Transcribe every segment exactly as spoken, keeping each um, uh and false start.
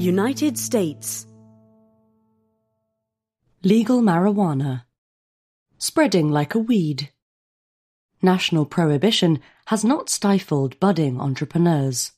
United States. Legal marijuana. Spreading like a weed. National prohibition has not stifled budding entrepreneurs.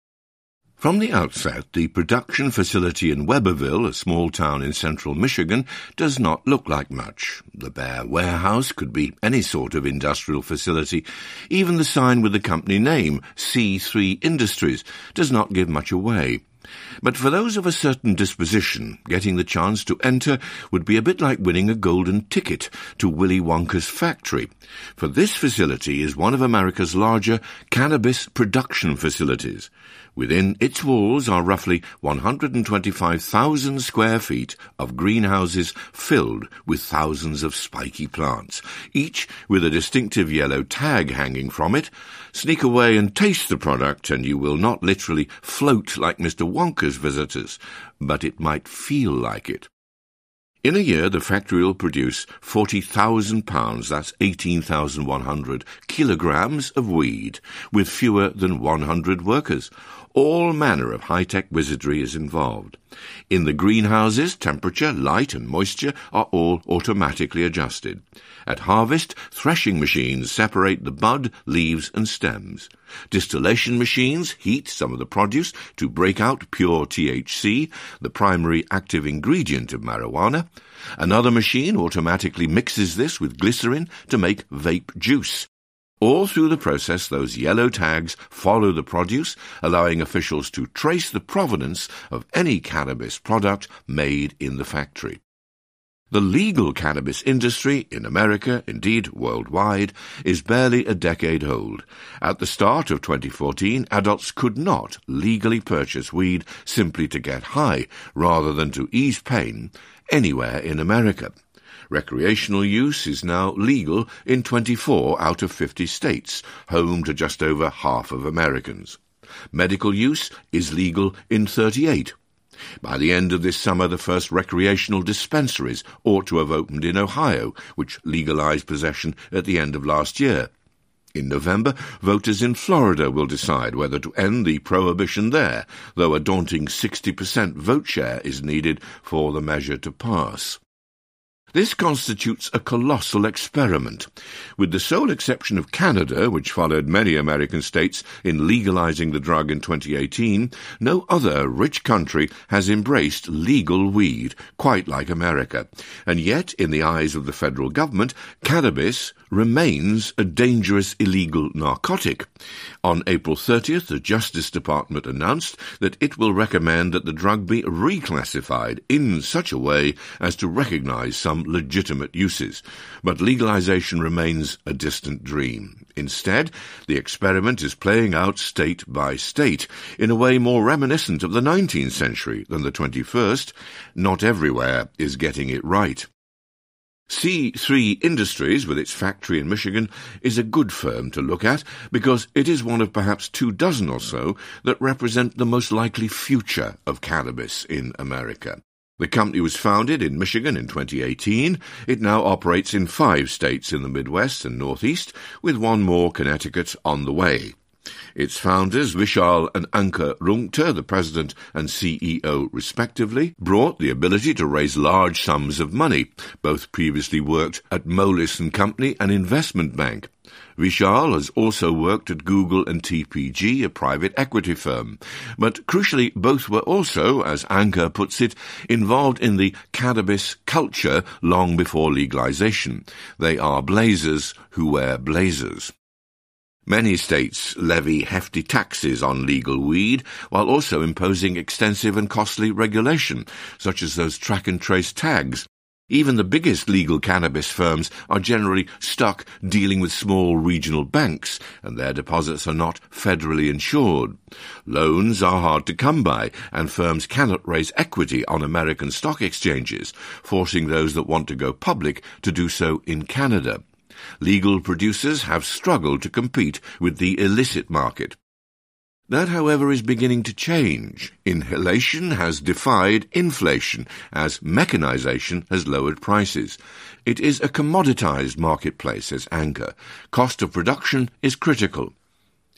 From the outset, the production facility in Weberville, a small town in central Michigan, does not look like much. The bare warehouse could be any sort of industrial facility. Even the sign with the company name, C three Industries, does not give much away. But for those of a certain disposition, getting the chance to enter would be a bit like winning a golden ticket to Willy Wonka's factory. For this facility is one of America's larger cannabis production facilities. Within its walls are roughly one hundred twenty-five thousand square feet of greenhouses filled with thousands of spiky plants, each with a distinctive yellow tag hanging from it. Sneak away and taste the product, and you will not literally float like Mister Wonka's visitors, but it might feel like it. In a year, the factory will produce forty thousand pounds, that's eighteen thousand one hundred kilograms of weed, with fewer than one hundred workers. All manner of high-tech wizardry is involved. In the greenhouses, temperature, light and moisture are all automatically adjusted. At harvest, threshing machines separate the bud, leaves and stems. Distillation machines heat some of the produce to break out pure T H C, the primary active ingredient of marijuana. Another machine automatically mixes this with glycerin to make vape juice. All through the process, those yellow tags follow the produce, allowing officials to trace the provenance of any cannabis product made in the factory. The legal cannabis industry in America, indeed worldwide, is barely a decade old. At the start of twenty fourteen, adults could not legally purchase weed simply to get high, rather than to ease pain, anywhere in America. Recreational use is now legal in twenty-four out of fifty states, home to just over half of Americans. Medical use is legal in thirty-eight. By the end of this summer, the first recreational dispensaries ought to have opened in Ohio, which legalized possession at the end of last year. In November, voters in Florida will decide whether to end the prohibition there, though a daunting sixty percent vote share is needed for the measure to pass. This constitutes a colossal experiment. With the sole exception of Canada, which followed many American states in legalizing the drug in twenty eighteen, no other rich country has embraced legal weed, quite like America. And yet, in the eyes of the federal government, cannabis remains a dangerous illegal narcotic. On April thirtieth, the Justice Department announced that it will recommend that the drug be reclassified in such a way as to recognize some legitimate uses. But legalization remains a distant dream. Instead, the experiment is playing out state by state in a way more reminiscent of the nineteenth century than the twenty-first. Not everywhere is getting it right. C three Industries, with its factory in Michigan, is a good firm to look at because it is one of perhaps two dozen or so that represent the most likely future of cannabis in America. The company was founded in Michigan in twenty eighteen. It now operates in five states in the Midwest and Northeast, with one more, Connecticut, on the way. Its founders, Vishal and Ankur Rungta, the president and C E O respectively, brought the ability to raise large sums of money. Both previously worked at Moelis and Company, an investment bank. Vishal has also worked at Google and T P G, a private equity firm. But crucially, both were also, as Ankur puts it, involved in the cannabis culture long before legalization. They are blazers who wear blazers. Many states levy hefty taxes on legal weed, while also imposing extensive and costly regulation, such as those track-and-trace tags. Even the biggest legal cannabis firms are generally stuck dealing with small regional banks, and their deposits are not federally insured. Loans are hard to come by, and firms cannot raise equity on American stock exchanges, forcing those that want to go public to do so in Canada. Legal producers have struggled to compete with the illicit market. That, however, is beginning to change. Inhalation has defied inflation, as mechanization has lowered prices. It is a commoditized marketplace, says Ankur. Cost of production is critical.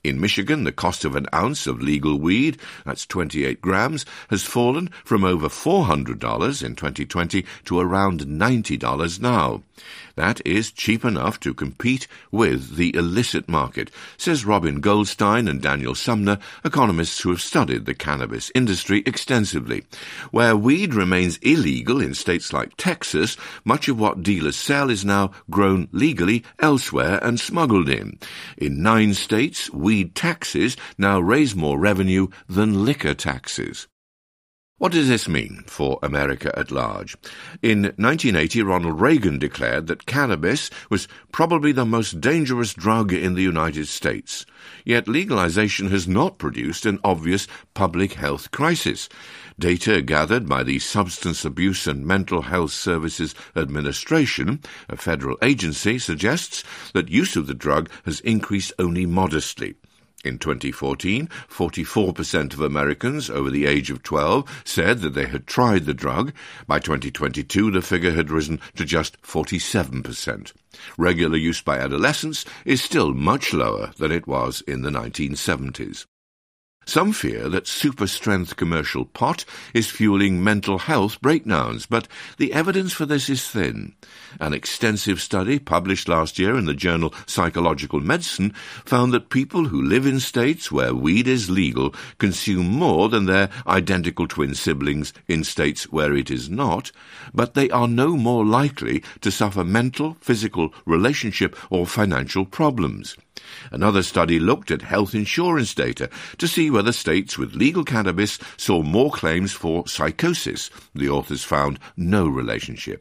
In Michigan, the cost of an ounce of legal weed, that's twenty-eight grams, has fallen from over four hundred dollars in twenty twenty to around ninety dollars now. That is cheap enough to compete with the illicit market, says Robin Goldstein and Daniel Sumner, economists who have studied the cannabis industry extensively. Where weed remains illegal in states like Texas, much of what dealers sell is now grown legally elsewhere and smuggled in. In nine states, weed taxes now raise more revenue than liquor taxes. What does this mean for America at large? In nineteen eighty, Ronald Reagan declared that cannabis was probably the most dangerous drug in the United States. Yet legalization has not produced an obvious public health crisis. Data gathered by the Substance Abuse and Mental Health Services Administration, a federal agency, suggests that use of the drug has increased only modestly. In twenty fourteen, forty-four percent of Americans over the age of twelve said that they had tried the drug. By twenty twenty-two, the figure had risen to just forty-seven percent. Regular use by adolescents is still much lower than it was in the nineteen seventies. Some fear that super-strength commercial pot is fueling mental health breakdowns, but the evidence for this is thin. An extensive study published last year in the journal Psychological Medicine found that people who live in states where weed is legal consume more than their identical twin siblings in states where it is not, but they are no more likely to suffer mental, physical, relationship or financial problems. Another study looked at health insurance data to see whether states with legal cannabis saw more claims for psychosis. The authors found no relationship.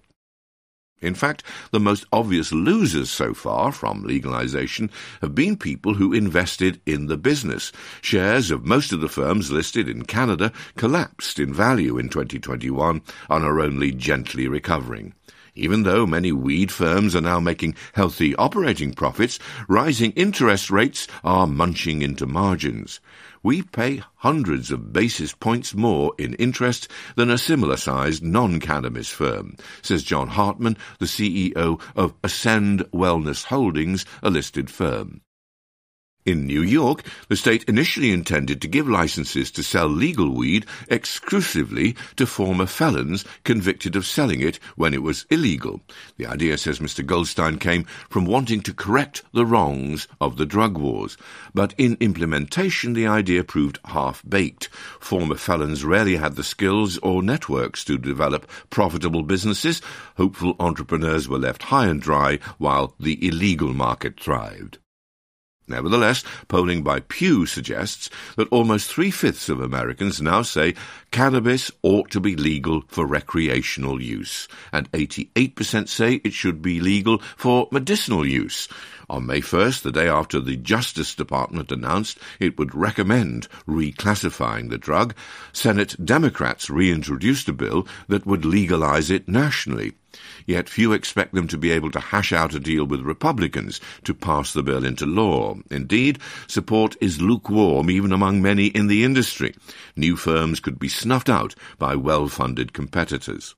In fact, the most obvious losers so far from legalization have been people who invested in the business. Shares of most of the firms listed in Canada collapsed in value in twenty twenty-one and are only gently recovering. Even though many weed firms are now making healthy operating profits, rising interest rates are munching into margins. We pay hundreds of basis points more in interest than a similar-sized non-cannabis firm, says John Hartman, the C E O of Ascend Wellness Holdings, a listed firm. In New York, the state initially intended to give licenses to sell legal weed exclusively to former felons convicted of selling it when it was illegal. The idea, says Mister Goldstein, came from wanting to correct the wrongs of the drug wars. But in implementation, the idea proved half-baked. Former felons rarely had the skills or networks to develop profitable businesses. Hopeful entrepreneurs were left high and dry while the illegal market thrived. Nevertheless, polling by Pew suggests that almost three-fifths of Americans now say cannabis ought to be legal for recreational use, and eighty-eight percent say it should be legal for medicinal use. On May first, the day after the Justice Department announced it would recommend reclassifying the drug, Senate Democrats reintroduced a bill that would legalize it nationally. Yet few expect them to be able to hash out a deal with Republicans to pass the bill into law. Indeed, support is lukewarm even among many in the industry. New firms could be snuffed out by well-funded competitors.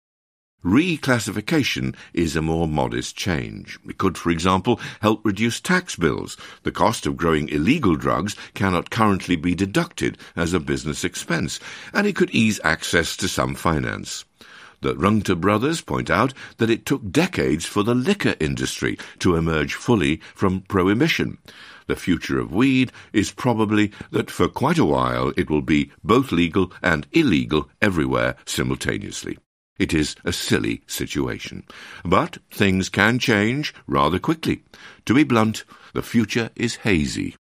Reclassification is a more modest change. It could, for example, help reduce tax bills. The cost of growing illegal drugs cannot currently be deducted as a business expense, and it could ease access to some finance. The Rungta brothers point out that it took decades for the liquor industry to emerge fully from prohibition. The future of weed is probably that for quite a while it will be both legal and illegal everywhere simultaneously. It is a silly situation. But things can change rather quickly. To be blunt, the future is hazy.